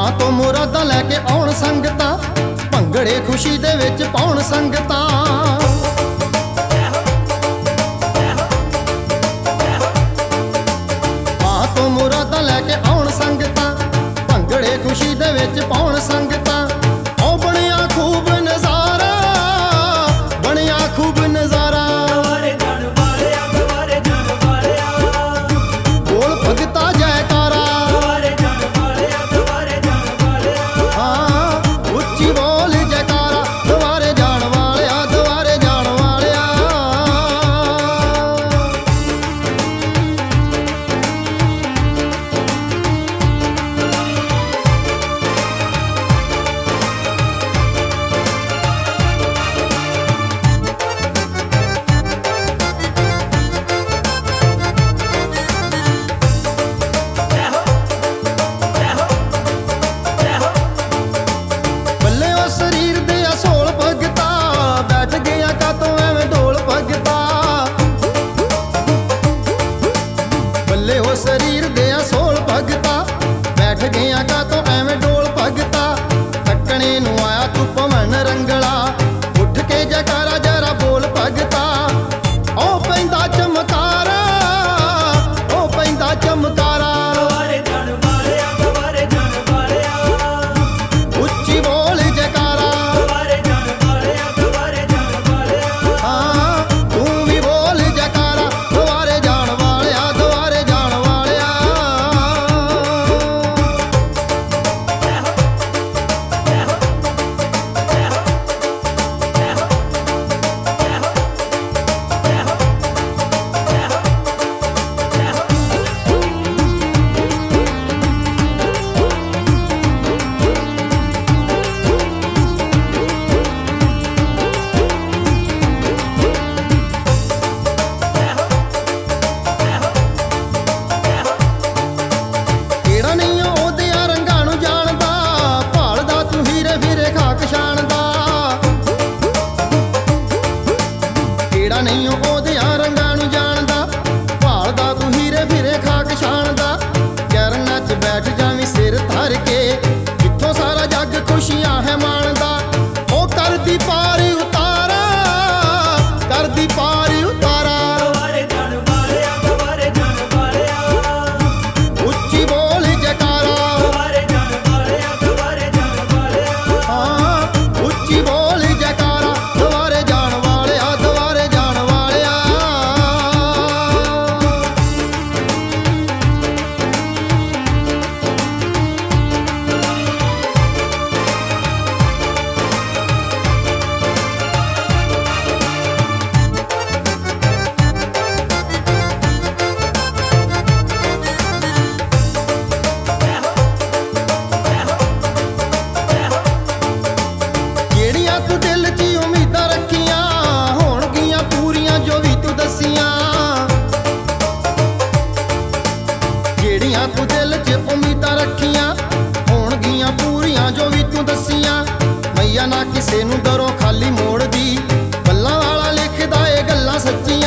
ਮਾਂ ਤੋਂ ਮੁਰਾਦਾਂ ਲੈ ਕੇ ਆਉਣ ਸੰਗਤਾਂ, ਭੰਗੜੇ ਖੁਸ਼ੀ ਦੇ ਵਿੱਚ ਪਾਉਣ ਸੰਗਤਾਂ। ਮਾਂ ਤੋਂ ਮੁਰਾਦਾਂ ਲੈ ਕੇ ਆਉਣ ਸੰਗਤਾਂ, ਭੰਗੜੇ ਖੁਸ਼ੀ ਦੇ ਵਿੱਚ ਪਾਉਣ ਸੰਗਤਾਂ। ਉਹ ਬਣਿਆ ਖੂਬ ਨਜ਼ਾਰਾ, ਬਣਿਆ ਖੂਬ ਨਜ਼ਾਰਾ। ਬੋਲ ਭਗਤਾ ਜੈਕਾਰਾ, ਹਾਂ ਉੱਚੀ ਬੋਲ ਜੈਕਾਰਾ। ਦੁਆਰੇ ਜਾਣ ਵਾਲਿਆ, ਦੁਆਰੇ ਜਾਣ ਵਾਲਿਆ। ਬੱਲੇ ਉਹ ਸਰੀਰ ਦੇ ਅਸੋਲ ਭਗਤਾ, ਬੈਠ ਗਿਆ ਕਾਤੋਂ ਐਵੇਂ ਢੋਲ ਭਗਤਾ। ਬੱਲੇ ਉਹ ਸਰੀਰ ਦੇ ਅਸੋਲ ਭਗਤਾ, ਬੈਠ ਗਿਆ ਕਾਤੋਂ ਐਵੇਂ ਢੋਲ ਭਗਤਾ। ਤੱਕਣੇ ਨੂੰ ਆਇਆ ਤੂੰ ਭਵਨ ਰੰਗਲਾ, ਉੱਠ ਕੇ ਜੈਕਾਰਾ ਜਰਾ ਬੋਲ ਭਗਤਾ। ਉਹ ਪੈਂਦਾ ਚਮਕਾਰਾ, ਉਹ ਪੈਂਦਾ ਚਮਕਾਰਾ। ਉੱਚੀ ਬੋਲ ਜੈਕਾਰਾ, ਹਾਂ ਤੂੰ ਵੀ ਬੋਲ ਜੈਕਾਰਾ। ਦੁਆਰੇ ਜਾਣ ਵਾਲਿਆ, ਦੁਆਰੇ ਜਾਣ ਵਾਲਿਆ। ਕਿਹੜਾ ਨਹੀਂ ਉਹਦਿਆਂ ਰੰਗਾਂ ਨੂੰ ਜਾਣਦਾ, ਭਾਲਦਾ ਤੂੰ ਹੀਰੇ ਵੀਰੇ ਖਾਕ ਸ਼ਾਨ ਦਾ। ਕਿਹੜਾ ਨਹੀਂ ਉਹਦਿਆਂ ਰੰਗਾਂ ਨੂੰ ਜਾਣਦਾ, ਭਾਲਦਾ ਤੂੰ ਹੀਰੇ ਵੀਰੇ ਖਾਕ ਸ਼ਾਨ ਦਾ। ਚਰਨਾਂ 'ਚ ਬੈਠ ਜਾਵੀਂ ਸਿਰ ਧਰ ਕੇ, ਜਿੱਥੋਂ ਸਾਰਾ ਜੱਗ ਖੁਸ਼ੀਆਂ ਹੈ ਮਾਣਦਾ। ਉਹ ਕਰਦੀ ਪਾਰ ਉਤਾਰਾ, ਕਰਦੀ ਪਾਰ ਉਤਾਰਾ। ਉੱਚੀ ਬੋਲ ਜੈਕਾਰਾ, ਹਾਂ ਉੱਚੀ ਬੋਲ ਜੈਕਾਰਾ। ਦੁਆਰੇ ਜਾਣ ਵਾਲਿਆ, ਦੁਆਰੇ ਜਾਣ ਵਾਲਿਆ। ਜਿਹੜੀਆਂ ਤੂੰ ਦਿਲ 'ਚ ਉਮੀਦਾਂ ਰੱਖੀਆਂ, ਹੋਣਗੀਆਂ ਪੂਰੀਆਂ ਜੋ ਵੀ ਤੂੰ ਦਸੀਆਂ। ਜਿਹੜੀਆਂ ਤੂੰ ਦਿਲ 'ਚ ਉਮੀਦਾਂ ਰੱਖੀਆਂ, ਹੋਣਗੀਆਂ ਪੂਰੀਆਂ ਜੋ ਵੀ ਤੂੰ ਦਸੀਆਂ। ਮਈਆ ਨਾ ਕਿਸੇ ਨੂੰ ਦਰੋਂ ਖਾਲੀ ਮੋੜਦੀ, ਗੱਲਾਂ ਵਾਲਾ ਲਿਖਦਾ ਏ ਗੱਲਾਂ ਸੱਚੀਆਂ।